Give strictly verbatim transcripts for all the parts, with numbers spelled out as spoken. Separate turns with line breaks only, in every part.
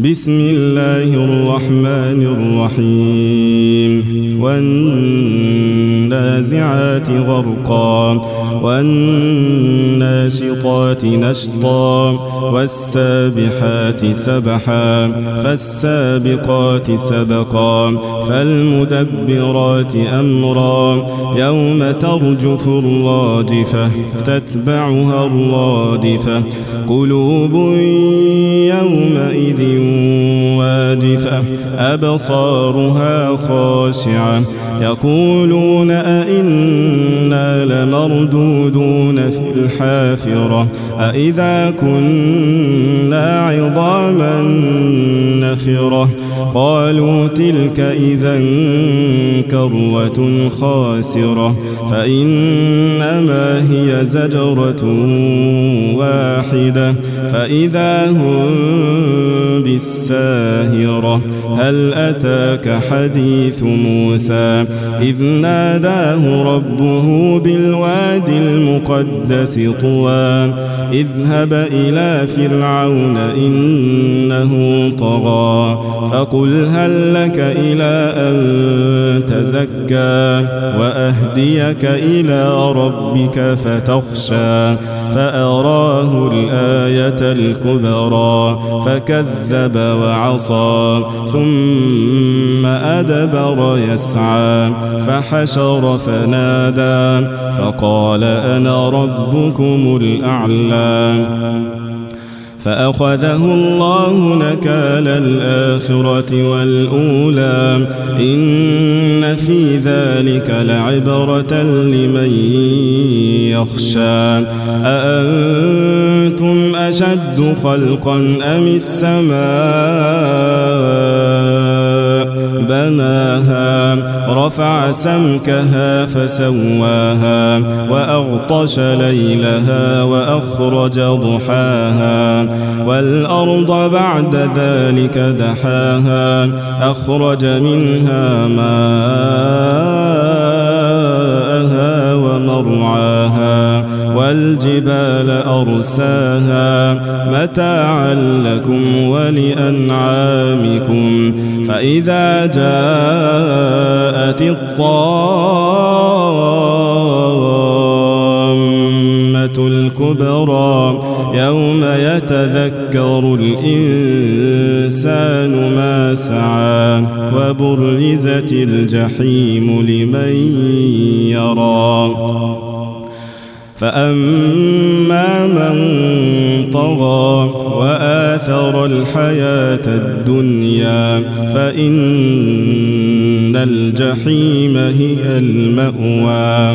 بسم الله الرحمن الرحيم والنازعات غرقا والناشطات نشطا والسابحات سبحا فالسابقات سبقا فالمدبرات أمرا يوم ترجف الراجفة تتبعها الرادفة قلوب يومئذ واجفة أبصارها خاشعة يقولون أئنا لمردودون في الحافرة أئذا كنا عظاما نخرة قالوا تلك إذا كرة خاسرة فإنما هي زجرة واحدة فإذا هم بالساهرة هل أتاك حديث موسى إذ ناداه ربه بالوادي المقدس طوى اذهب إلى فرعون إنه طغى فقل هل لك إلى أن تزكى وأهديك إلى ربك فتخشى فأراه الآية الكبرى فكذب وعصى ثم أدبر يسعى فحشر فنادى فقال أنا ربكم الأعلى فأخذه الله نكال الآخرة والأولى إن في ذلك لعبرة لمن يخشى أأنتم أشد خلقا أم السماء بناها رفع سمكها فسواها وأغطش ليلها وأخرج ضحاها والأرض بعد ذلك دحاها أخرج منها ماءها ومرعاها والجبال أرساها متاعا لكم ولأنعامكم فإذا جاءت الطامة الكبرى يوم يتذكر الإنسان ما سعى وبرزت الجحيم لمن يرى فأما من طغى وآثر الحياة الدنيا فإن الجحيم هي المأوى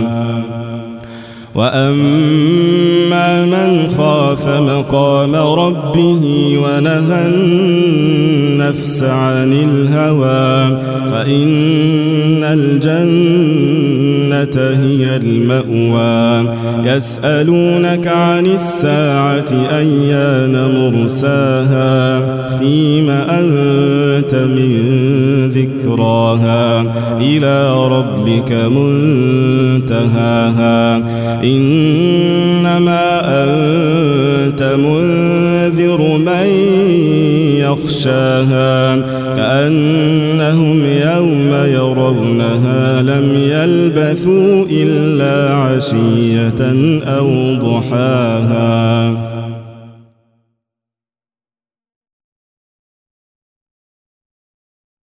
وأما من خاف مقام ربه ونهى النفس عن الهوى فإن الجنة هي المأوى يسألونك عن الساعة أيان مرساها فيم أنت من ذكراها إلى ربك منتهاها إنما أنت منذر من يخشاها كأنهم يوم يرونها لم يلبثوا إلا عشية أو ضحاها.